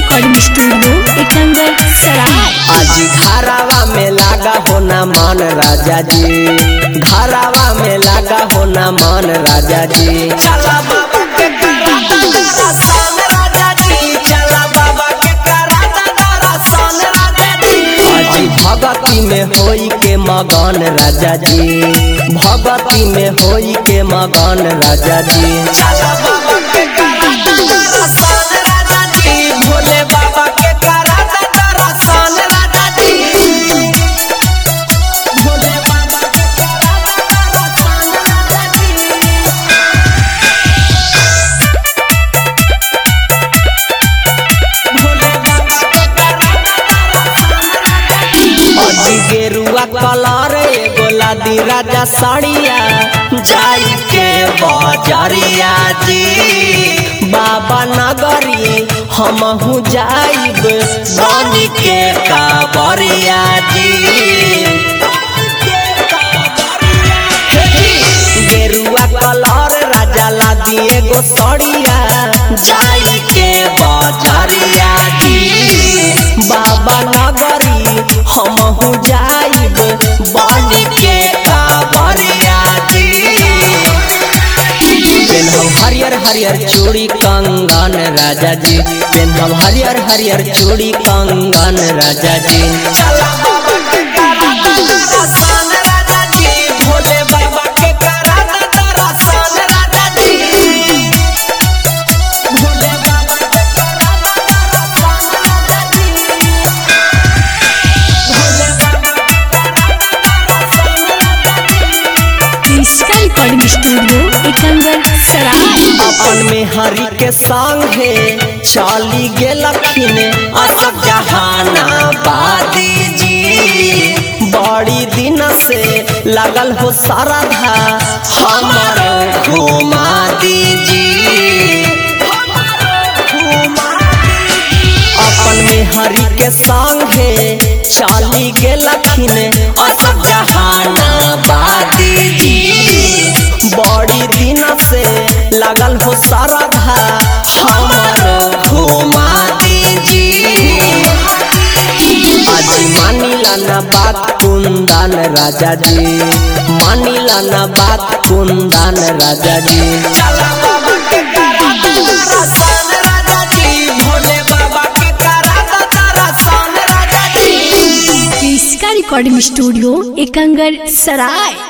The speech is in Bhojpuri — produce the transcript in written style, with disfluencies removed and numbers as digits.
रिकॉर्डिंग स्टूडियो एकंगर सराय। आज घरावा में लागा होना मान राजा जी, घरावा में लागा होना मान राजा जी। चला बाबा के कराता दर्शन राजा जी, चला बाबा के कराता दर्शन राजा जी। आज भगती में होई के मगन राजा जी, भगती में होई के मगन राजा जी। चला बाबा के कराता दर्शन राजा जी, भोले बाबा के कराता दर्शन राजा जी, भोले बाबा के कराता दर्शन राजा जी। भोले बाबा के कराता दर्शन राजा जी। अजी गेरुआ कलर एगो लादी राजा साड़िया, जाई के बजरिया जी। बाबा नगरी हमहू जाइब बनी के कांवरिया जी। गेरुआ कलर राजा लादी एगो साड़िया, जाई के बजरिया जी। बाबा नगरी हमहू जाइब बनी के कांवरिया जी। पेन्हम हरियर हरियर चूड़ी कंगन राजा जी, पेन्हम हरियर हरियर चूड़ी कंगन राजा जी। चला बाबा के कराता दर्शन राजा जी, भोले बाबा के कराता दर्शन राजा जी, भोले बाबा के कराता दर्शन राजा जी, भोले बाबा के कराता दर्शन राजा जी। इसका रिकॉर्डिंग स्टूडियो एकंगर सराय। अपन में हरि के संगे चली गेलखिन असब जहानाबादी जी। बड़ी दिन से लगल हो श्रद्धा हमर घुमा दीजी। अपन में हरि के संगे चली गेलखिन असब जहानाबादी जी। बड़ी दिन से लगल हो श्रद्धा हमर घुमा दीजी। आज मानिला न बात कुंदन राजा जी, मानिला न बात कुंदन राजा जी। चला बाबा के कराता दर्शन राजा जी, भोले बाबा के कराता दर्शन राजा जी। इसका रिकॉर्डिंग स्टूडियो एकंगर सराय।